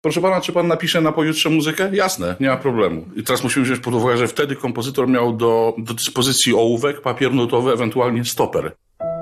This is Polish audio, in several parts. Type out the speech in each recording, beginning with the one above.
Proszę pana, czy pan napisze na pojutrze muzykę? Jasne, nie ma problemu. I teraz musimy wziąć pod uwagę, że wtedy kompozytor miał do dyspozycji ołówek, papier nutowy, ewentualnie stoper.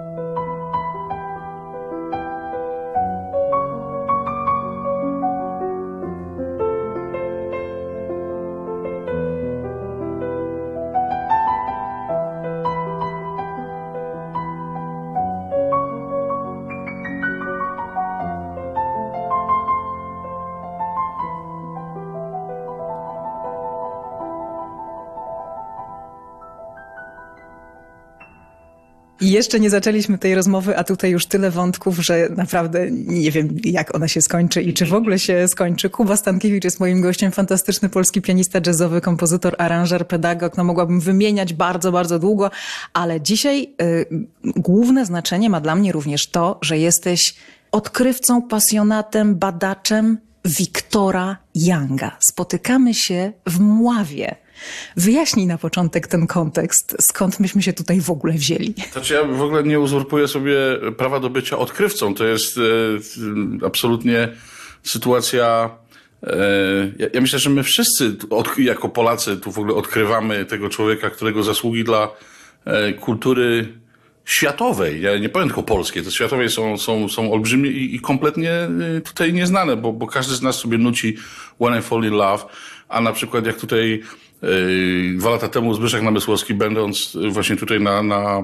I jeszcze nie zaczęliśmy tej rozmowy, a tutaj już tyle wątków, że naprawdę nie wiem, jak ona się skończy i czy w ogóle się skończy. Kuba Stankiewicz jest moim gościem, fantastyczny polski pianista jazzowy, kompozytor, aranżer, pedagog. No mogłabym wymieniać bardzo, bardzo długo, ale dzisiaj główne znaczenie ma dla mnie również to, że jesteś odkrywcą, pasjonatem, badaczem Wiktora Younga. Spotykamy się w Mławie. Wyjaśnij na początek ten kontekst, skąd myśmy się tutaj w ogóle wzięli. Znaczy ja w ogóle nie uzurpuję sobie prawa do bycia odkrywcą. To jest absolutnie sytuacja... Ja myślę, że my wszyscy jako Polacy tu w ogóle odkrywamy tego człowieka, którego zasługi dla kultury światowej, ja nie powiem tylko polskiej, te światowej są olbrzymie i kompletnie tutaj nieznane, bo każdy z nas sobie nuci When I Fall in Love, a na przykład jak tutaj 2 lata temu Zbyszek Namysłowski, będąc właśnie tutaj na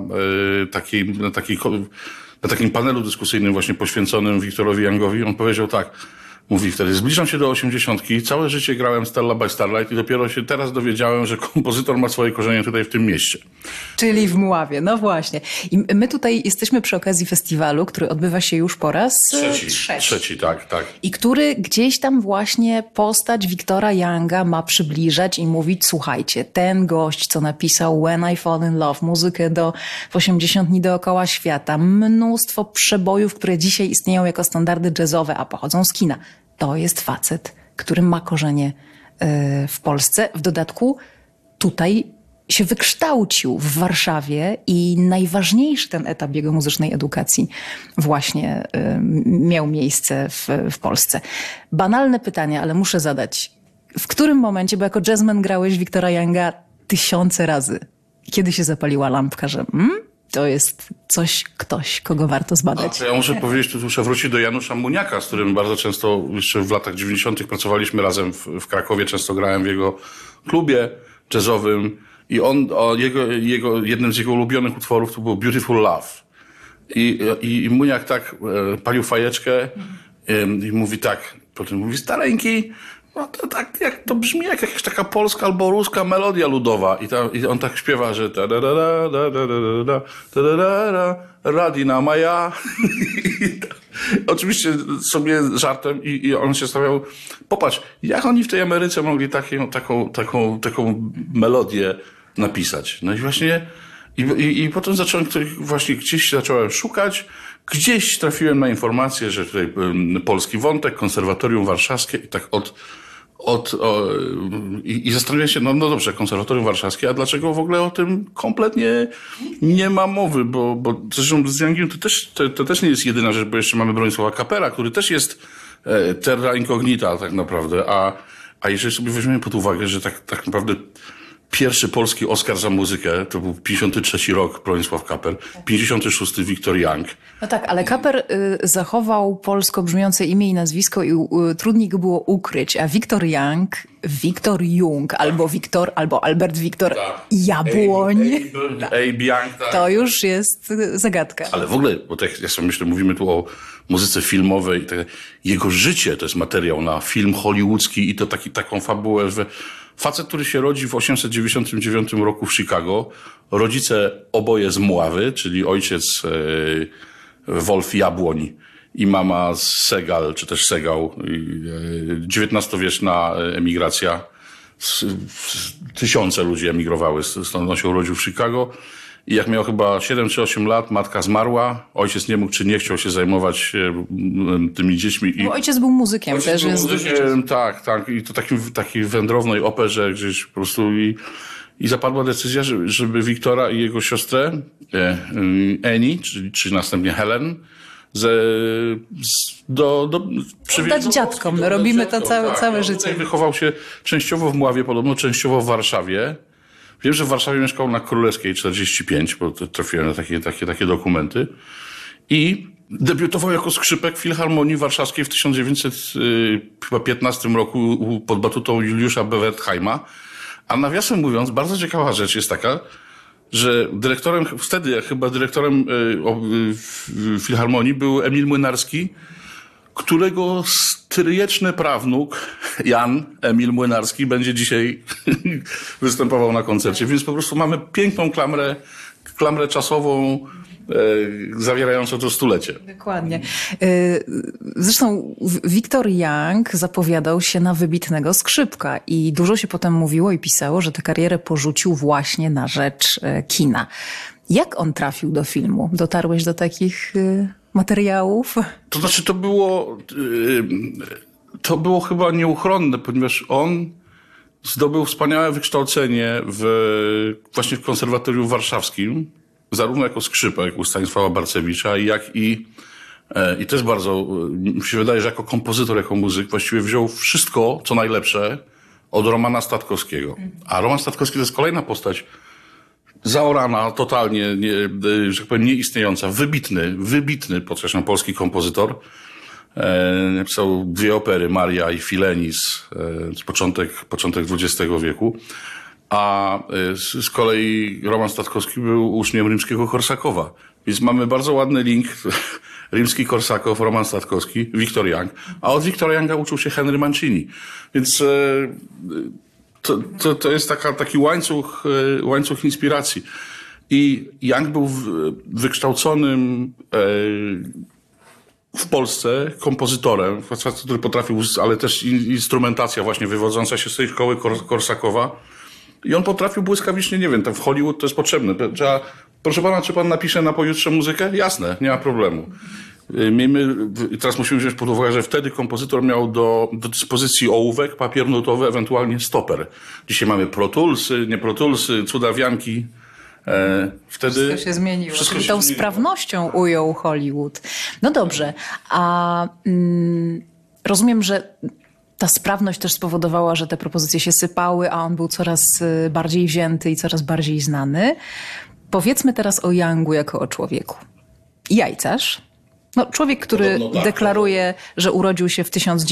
takim panelu dyskusyjnym właśnie poświęconym Wiktorowi Youngowi, on powiedział tak, mówi wtedy, zbliżam się do 80, całe życie grałem Stella by Starlight i dopiero się teraz dowiedziałem, że kompozytor ma swoje korzenie tutaj w tym mieście. Czyli w Mławie, no właśnie. I my tutaj jesteśmy przy okazji festiwalu, który odbywa się już po raz trzeci. Tak. I który gdzieś tam właśnie postać Wiktora Younga ma przybliżać i mówić, słuchajcie, ten gość, co napisał When I Fall in Love, muzykę w 80 dni dookoła świata, mnóstwo przebojów, które dzisiaj istnieją jako standardy jazzowe, a pochodzą z kina. To jest facet, który ma korzenie w Polsce. W dodatku tutaj się wykształcił w Warszawie i najważniejszy ten etap jego muzycznej edukacji właśnie miał miejsce w Polsce. Banalne pytanie, ale muszę zadać. W którym momencie, bo jako jazzman grałeś Wiktora Younga 1000 razy, kiedy się zapaliła lampka, że to jest ktoś, kogo warto zbadać. Ja muszę powiedzieć, tu muszę wrócić do Janusza Muniaka, z którym bardzo często jeszcze w latach 90. pracowaliśmy razem w Krakowie. Często grałem w jego klubie jazzowym i jednym z jego ulubionych utworów to był Beautiful Love. I Muniak tak palił fajeczkę i mówi tak, potem mówi, staleńki, no to tak, jak to brzmi jak jakaś taka polska albo ruska melodia ludowa. I on tak śpiewa, że Radina Maja. Oczywiście sobie żartem i on się stawiał, popatrz, jak oni w tej Ameryce mogli taką melodię napisać. No i właśnie i potem gdzieś zacząłem szukać, gdzieś trafiłem na informację, że tutaj polski wątek, konserwatorium warszawskie i tak i zastanawiam się, no dobrze, konserwatorium warszawskie, a dlaczego w ogóle o tym kompletnie nie ma mowy, bo zresztą z Youngiem to też nie jest jedyna rzecz, bo jeszcze mamy Bronisława Kapera, który też jest terra incognita tak naprawdę, a jeżeli sobie weźmiemy pod uwagę, że tak naprawdę pierwszy polski Oscar za muzykę to był 53 rok Bronisław Kaper, 56 Wiktor Young. No tak, ale Kaper zachował polsko brzmiące imię i nazwisko i trudniej go było ukryć, a Wiktor Jung, albo Albert Wiktor Jabłoń. Abe Young, tak. To już jest zagadka. Ale w ogóle, bo tak ja sobie myślę, mówimy tu o muzyce filmowej, jego życie to jest materiał na film hollywoodzki i to taką fabułę, że facet, który się rodzi w 1899 roku w Chicago, rodzice oboje z Mławy, czyli ojciec Wolf Jabłoń i mama Segal, czy też Segał, XIX-wieczna emigracja. Tysiące ludzi emigrowały, stąd on się urodził w Chicago. I jak miał chyba 7 czy 8 lat, matka zmarła, ojciec nie mógł czy nie chciał się zajmować tymi dziećmi. Bo ojciec był muzykiem też. Tak. I to takiej wędrownej operze gdzieś po prostu i zapadła decyzja, żeby Wiktora i jego siostrę Annie, czy następnie Helen, Oddać dziadkom, my robimy to całe życie. Tutaj wychował się częściowo w Mławie, podobno częściowo w Warszawie. Wiem, że w Warszawie mieszkał na Królewskiej 45, bo trafiłem na takie dokumenty. I debiutował jako skrzypek Filharmonii Warszawskiej w 1915 roku pod batutą Juliusza Bewertheima. A nawiasem mówiąc, bardzo ciekawa rzecz jest taka, że wtedy chyba dyrektorem Filharmonii był Emil Młynarski, którego stryjeczny prawnuk Jan Emil Młynarski będzie dzisiaj występował na koncercie. Więc po prostu mamy piękną klamrę czasową, zawierającą to stulecie. Dokładnie. Zresztą Victor Young zapowiadał się na wybitnego skrzypka i dużo się potem mówiło i pisało, że tę karierę porzucił właśnie na rzecz kina. Jak on trafił do filmu? Dotarłeś do takich materiałów? To znaczy to było chyba nieuchronne, ponieważ on zdobył wspaniałe wykształcenie właśnie w konserwatorium warszawskim, zarówno jako skrzypek u Stanisława Barcewicza, i też bardzo, mi się wydaje, że jako kompozytor, jako muzyk właściwie wziął wszystko, co najlepsze od Romana Statkowskiego. A Roman Statkowski to jest kolejna postać zaorana, totalnie, że tak powiem, nieistniejąca. Wybitny, podkreślam, polski kompozytor. Napisał 2 opery, Maria i Filenis, początek XX wieku. A z kolei Roman Statkowski był uczniem rzymskiego-Korsakowa. Więc mamy bardzo ładny link. Rimski Korsakow, Roman Statkowski, Victor Young. A od Victora Younga uczył się Henry Mancini. Więc to jest taki łańcuch inspiracji. I Young był wykształconym w Polsce kompozytorem, który potrafił, ale też instrumentacja właśnie wywodząca się z tej szkoły Korsakowa. I on potrafił błyskawicznie, nie wiem, w Hollywood to jest potrzebne. Proszę pana, czy pan napisze na pojutrze muzykę? Jasne, nie ma problemu. Teraz musimy wziąć pod uwagę, że wtedy kompozytor miał do dyspozycji ołówek, papier nutowy, ewentualnie stoper. Dzisiaj mamy Pro Toolsy, nie Pro Toolsy, cudawianki. Wtedy wszystko się zmieniło. Czyli tą sprawnością ujął Hollywood. No dobrze, a rozumiem, że ta sprawność też spowodowała, że te propozycje się sypały, a on był coraz bardziej wzięty i coraz bardziej znany. Powiedzmy teraz o Youngu jako o człowieku. Jajcarz. No, człowiek, który deklaruje, że urodził się w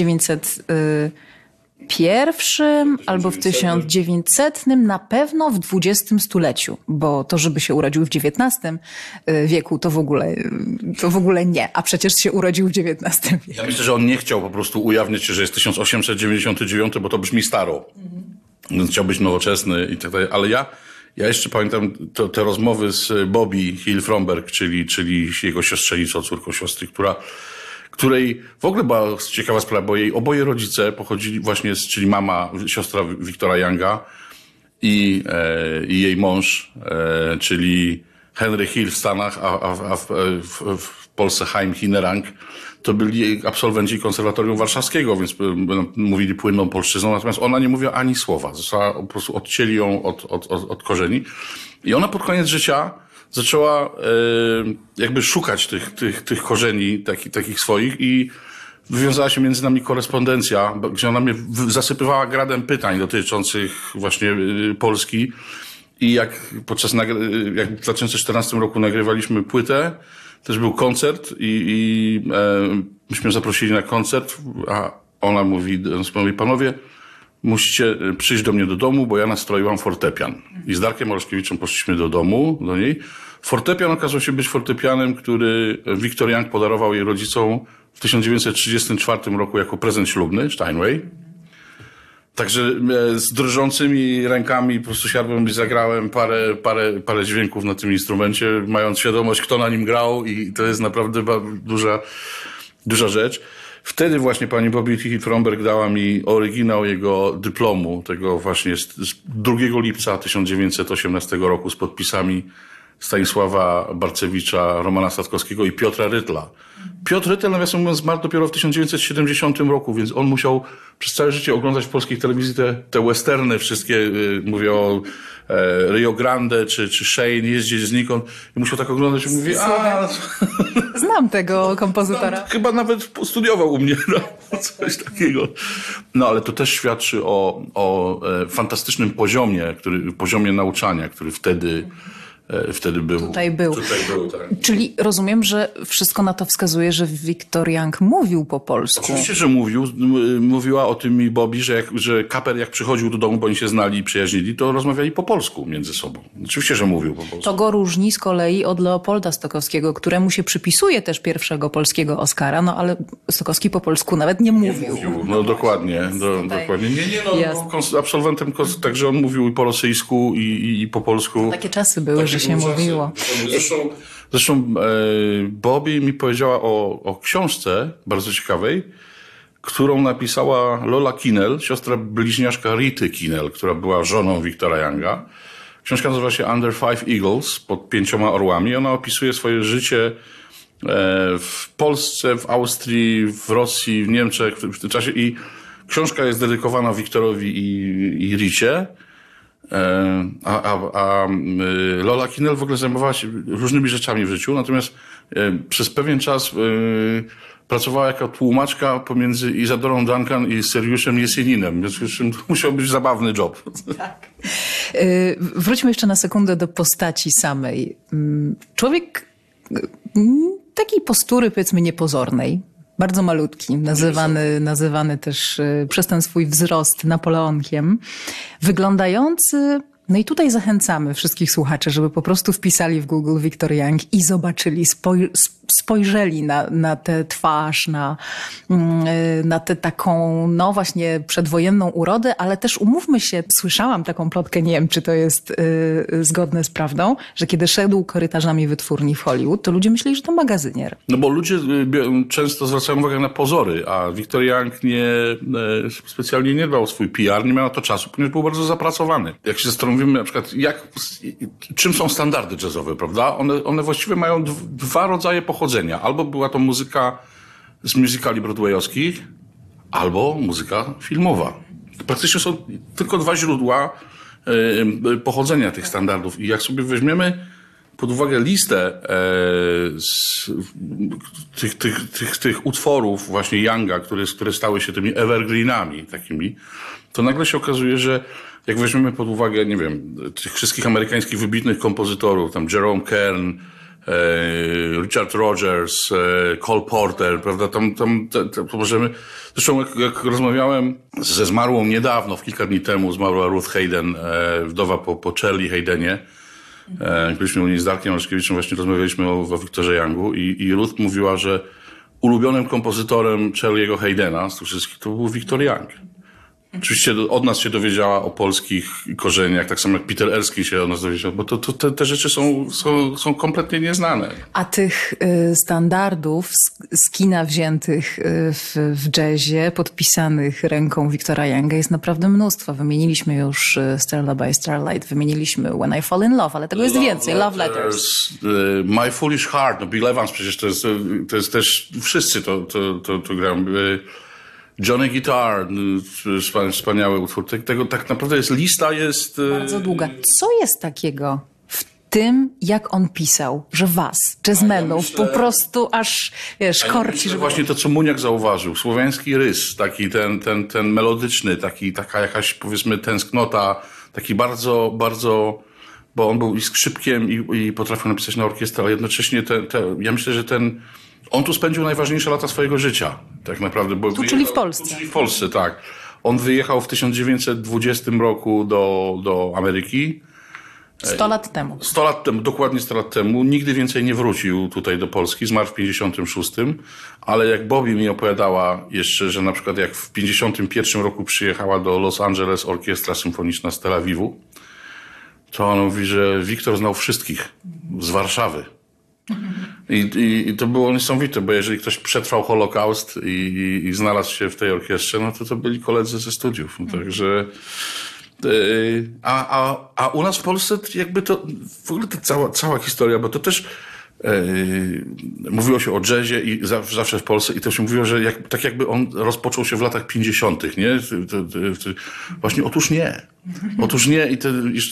1901 albo w 1900, na pewno w XX stuleciu, bo to, żeby się urodził w XIX wieku, to w ogóle nie, a przecież się urodził w XIX wieku. Ja myślę, że on nie chciał po prostu ujawnić się, że jest 1899, bo to brzmi staro. Więc chciał być nowoczesny i tak dalej, ale ja jeszcze pamiętam te rozmowy z Bobby Hill-Fromberg, czyli jego siostrzenicą, córką siostry, której w ogóle była ciekawa sprawa, bo jej oboje rodzice pochodzili właśnie, czyli mama, siostra Victora Younga i jej mąż, czyli Henry Hill w Stanach, a w Polsce Chaim Hinnerang, to byli absolwenci konserwatorium warszawskiego, więc mówili płynną polszczyzną, natomiast ona nie mówiła ani słowa. Została, po prostu odcięli ją od korzeni. I ona pod koniec życia zaczęła jakby szukać tych korzeni takich swoich i wywiązała się między nami korespondencja, gdzie ona mnie zasypywała gradem pytań dotyczących właśnie Polski. I jak w 2014 roku nagrywaliśmy płytę, też był koncert i myśmy zaprosili na koncert, a ona mówi, panowie, musicie przyjść do mnie do domu, bo ja nastroiłam fortepian. I z Darkiem Olszkiewiczem poszliśmy do domu, do niej. Fortepian okazał się być fortepianem, który Victor Young podarował jej rodzicom w 1934 roku jako prezent ślubny, Steinway. Także z drżącymi rękami po prostu siadłem i zagrałem parę dźwięków na tym instrumencie, mając świadomość, kto na nim grał, i to jest naprawdę duża rzecz. Wtedy właśnie pani Bobby Hill-Fromberg dała mi oryginał jego dyplomu, tego właśnie z 2 lipca 1918 roku z podpisami Stanisława Barcewicza, Romana Statkowskiego i Piotra Rytla. Piotr Rytel, nawiasem mówiąc, zmarł dopiero w 1970 roku, więc on musiał przez całe życie oglądać w polskiej telewizji te westerny wszystkie, mówię o Rio Grande czy Shane, jeździć znikąd i musiał tak oglądać i mówi, Znam tego kompozytora. chyba nawet studiował u mnie, no, coś takiego. No ale to też świadczy o fantastycznym poziomie nauczania, który wtedy był. Tutaj był, tak. Czyli rozumiem, że wszystko na to wskazuje, że Victor Young mówił po polsku. Oczywiście, że mówiła o tym mi Bobby, że Kaper jak przychodził do domu, bo oni się znali i przyjaźnili, to rozmawiali po polsku między sobą. Oczywiście, że mówił po polsku. To go różni z kolei od Leopolda Stokowskiego, któremu się przypisuje też pierwszego polskiego Oscara, no ale Stokowski po polsku nawet nie mówił. No dokładnie, dokładnie. Absolwentem, także on mówił i po rosyjsku i po polsku. Takie czasy były, że się mówiło. Zresztą Bobby mi powiedziała o książce bardzo ciekawej, którą napisała Lola Kinnell, siostra bliźniaczka Rity Kinnell, która była żoną Victora Younga. Książka nazywa się Under Five Eagles, pod 5 orłami. Ona opisuje swoje życie w Polsce, w Austrii, w Rosji, w Niemczech w tym czasie i książka jest dedykowana Viktorowi i Ricie. A Lola Kinnell w ogóle zajmowała się różnymi rzeczami w życiu, natomiast przez pewien czas pracowała jako tłumaczka pomiędzy Izadorą Duncan i Seriuszem Jesieninem, więc to musiał być zabawny job. Tak. Wróćmy jeszcze na sekundę do postaci samej. Człowiek takiej postury, powiedzmy, niepozornej, bardzo malutki, nazywany też przez ten swój wzrost Napoleonkiem, wyglądający, no i tutaj zachęcamy wszystkich słuchaczy, żeby po prostu wpisali w Google Victor Young i zobaczyli, spojrzeli na tę twarz, na tę taką, no właśnie przedwojenną urodę, ale też umówmy się, słyszałam taką plotkę, nie wiem, czy to jest zgodne z prawdą, że kiedy szedł korytarzami wytwórni w Hollywood, to ludzie myśleli, że to magazynier. No bo ludzie często zwracają uwagę na pozory, a Victor Young specjalnie nie dbał o swój PR, nie miał na to czasu, ponieważ był bardzo zapracowany. Jak się zastanowimy na przykład, czym są standardy jazzowe, prawda? One właściwie mają dwa rodzaje pochodzenia. Albo była to muzyka z musicali broadwayowskich, albo muzyka filmowa. Praktycznie są tylko dwa źródła pochodzenia tych standardów. I jak sobie weźmiemy pod uwagę listę tych utworów właśnie Younga, które stały się tymi evergreenami takimi, to nagle się okazuje, że jak weźmiemy pod uwagę, nie wiem, tych wszystkich amerykańskich wybitnych kompozytorów, tam Jerome Kern, Richard Rogers, Cole Porter, prawda, tam możemy, zresztą jak rozmawiałem ze zmarłą niedawno, kilka dni temu zmarła Ruth Hayden, wdowa po Charlie Haydenie, byliśmy u niej z Darkiem Olszkiewiczem, właśnie rozmawialiśmy o Victorze Youngu i Ruth mówiła, że ulubionym kompozytorem Charlie'ego Haydena z tych wszystkich to był Victor Young. Oczywiście od nas się dowiedziała o polskich korzeniach, tak samo jak Peter Erskine się o nas dowiedział, bo te rzeczy są kompletnie nieznane. A tych standardów z kina wziętych w jazzie, podpisanych ręką Victora Younga jest naprawdę mnóstwo. Wymieniliśmy już Starlight by Starlight, wymieniliśmy When I Fall in Love, ale tego jest więcej. Love Letters. My Foolish Heart, no Bill Evans przecież to jest też, wszyscy to grają. Johnny Guitar, wspaniały utwór. Tego tak naprawdę jest bardzo długa. Co jest takiego w tym, jak on pisał, że was, jazzmenów, po prostu aż, wiesz, korci. Że właśnie to, co Muniak zauważył, słowiański rys, taki ten melodyczny, taka jakaś, powiedzmy, tęsknota, taki bardzo, bardzo, bo on był i skrzypkiem i potrafił napisać na orkiestrę, ale jednocześnie ja myślę, że on tu spędził najważniejsze lata swojego życia, tak naprawdę. Czyli w Polsce. Czyli w Polsce, tak. On wyjechał w 1920 roku do Ameryki. 100 lat temu. 100 lat temu, dokładnie 100 lat temu. Nigdy więcej nie wrócił tutaj do Polski. Zmarł w 56. Ale jak Bobby mi opowiadała jeszcze, że na przykład jak w 51 roku przyjechała do Los Angeles Orkiestra Symfoniczna z Tel Awiwu, to ona mówi, że Wiktor znał wszystkich z Warszawy. I to było niesamowite, bo jeżeli ktoś przetrwał Holokaust i znalazł się w tej orkiestrze, no to byli koledzy ze studiów. Także a u nas w Polsce jakby to w ogóle cała historia, bo to też mówiło się o jazzie i zawsze w Polsce i to się mówiło, że tak jakby on rozpoczął się w latach 50., nie? Właśnie otóż nie. Otóż nie i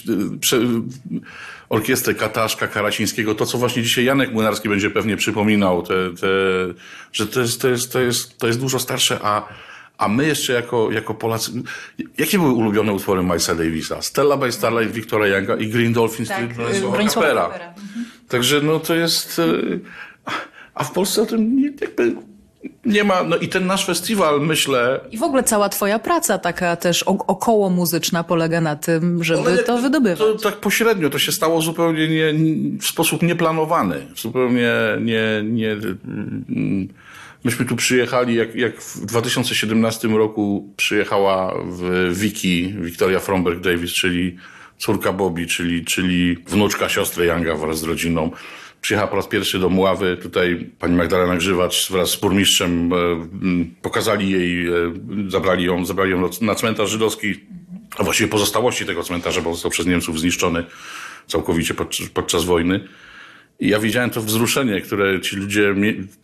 orkiestrę Kataszka, Karacińskiego, to co właśnie dzisiaj Janek Młynarski będzie pewnie przypominał, że to jest dużo starsze, a my jeszcze jako Polacy... Jakie były ulubione utwory Milesa Davisa? Stella by Starlight, Wiktora Younga i Green Dolphin tak, Bronisława Kapera. Także no to jest... A w Polsce o tym jakby nie ma... No i ten nasz festiwal, myślę... I w ogóle cała twoja praca taka też około muzyczna polega na tym, żeby to wydobywać. To tak pośrednio, to się stało zupełnie w sposób nieplanowany. Zupełnie nie myśmy tu przyjechali, jak w 2017 roku przyjechała Wiktoria Fromberg-Davis, czyli córka Bobby, czyli wnuczka siostry Younga wraz z rodziną. Przyjechała po raz pierwszy do Mławy, tutaj pani Magdalena Grzywacz wraz z burmistrzem pokazali jej, zabrali ją na cmentarz żydowski, a właściwie pozostałości tego cmentarza, bo został przez Niemców zniszczony całkowicie podczas wojny. I ja widziałem to wzruszenie, które ci ludzie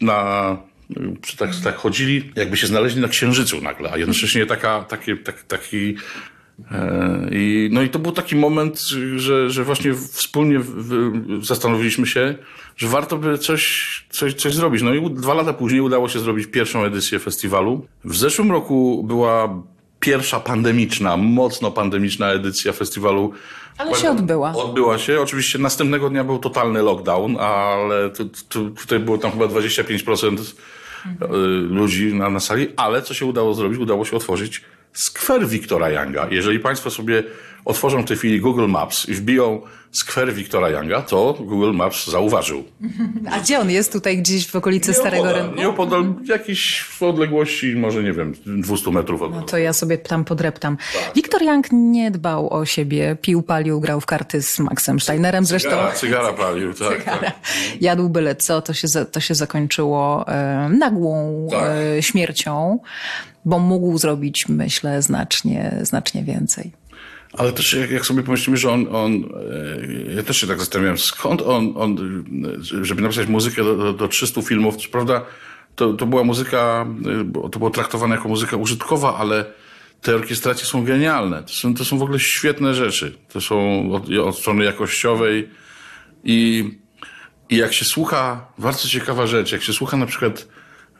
tak chodzili, jakby się znaleźli na Księżycu nagle, a jednocześnie taki... No i to był taki moment, że właśnie wspólnie zastanowiliśmy się, że warto by coś zrobić. No i 2 lata później udało się zrobić pierwszą edycję festiwalu. W zeszłym roku była pierwsza mocno pandemiczna edycja festiwalu. Ale się odbyła. Odbyła się. Oczywiście następnego dnia był totalny lockdown, ale tutaj było tam chyba 25% ludzi na sali. Ale co się udało zrobić? Udało się otworzyć skwer Wiktora Younga. Jeżeli państwo sobie otworzą w tej chwili Google Maps i wbiją skwer Wiktora Younga, to Google Maps zauważył. A gdzie on jest? Tutaj gdzieś w okolicy Starego Rynku? Nieopodal jakiejś w odległości, może nie wiem, 200 metrów od... No to ja sobie tam podreptam. Tak. Wiktor Young nie dbał o siebie. Pił, palił, grał w karty z Maxem Steinerem zresztą. Cygara palił, tak. Tak. Jadł byle co. To się zakończyło nagłą śmiercią, bo mógł zrobić, myślę, znacznie więcej. Ale też jak sobie pomyślimy, że ja też się tak zastanawiałem, skąd on żeby napisać muzykę do 300 filmów, co prawda to była muzyka, to było traktowane jako muzyka użytkowa, ale te orkiestracje są genialne. To są w ogóle świetne rzeczy. To są od strony jakościowej i jak się słucha, bardzo ciekawa rzecz, jak się słucha na przykład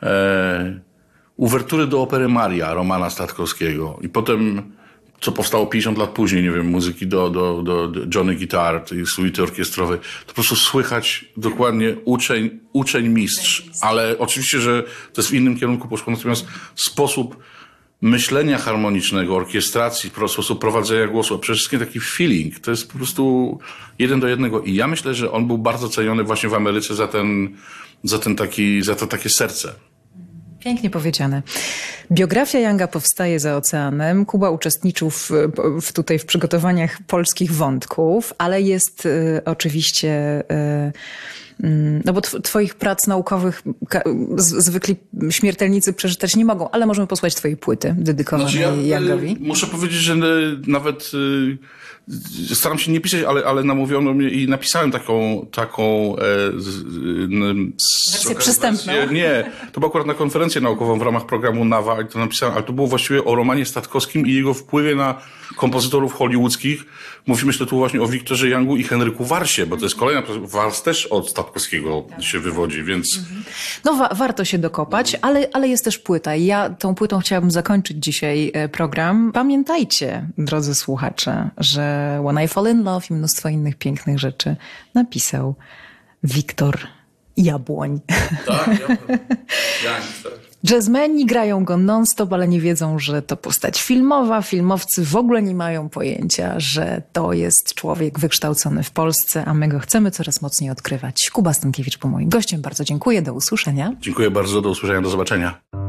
uwertury do opery Maria Romana Statkowskiego i potem co powstało 50 lat później, nie wiem, muzyki do Johnny Guitar, tej suity orkiestrowej, to po prostu słychać dokładnie uczeń mistrz, ale oczywiście, że to jest w innym kierunku poszło, natomiast sposób myślenia harmonicznego, orkiestracji, sposób prowadzenia głosu, a przede wszystkim taki feeling, to jest po prostu 1 do 1 i ja myślę, że on był bardzo ceniony właśnie w Ameryce za to takie serce. Pięknie powiedziane. Biografia Younga powstaje za oceanem. Kuba uczestniczył tutaj w przygotowaniach polskich wątków, ale jest oczywiście... No bo twoich prac naukowych zwykli śmiertelnicy przeczytać nie mogą, ale możemy posłuchać twojej płyty dedykowanej Youngowi. Muszę powiedzieć, że nawet staram się nie pisać, ale namówiono mnie i napisałem taką wersję przystępną. Nie, to było akurat na konferencję naukową w ramach programu NAWA i to napisałem, ale to było właściwie o Romanie Statkowskim i jego wpływie na kompozytorów hollywoodzkich. Myślę tu właśnie o Wiktorze Youngu i Henryku Warsie, bo to jest kolejna, Wars też od Statkowskiego się wywodzi, więc... No warto się dokopać, ale jest też płyta i ja tą płytą chciałabym zakończyć dzisiaj program. Pamiętajcie, drodzy słuchacze, że When I Fall in Love i mnóstwo innych pięknych rzeczy napisał Wiktor Jabłoń. Tak, Jazzmeni grają go non-stop, ale nie wiedzą, że to postać filmowa. Filmowcy w ogóle nie mają pojęcia, że to jest człowiek wykształcony w Polsce, a my go chcemy coraz mocniej odkrywać. Kuba Stankiewicz był moim gościem. Bardzo dziękuję. Do usłyszenia. Dziękuję bardzo. Do usłyszenia. Do zobaczenia.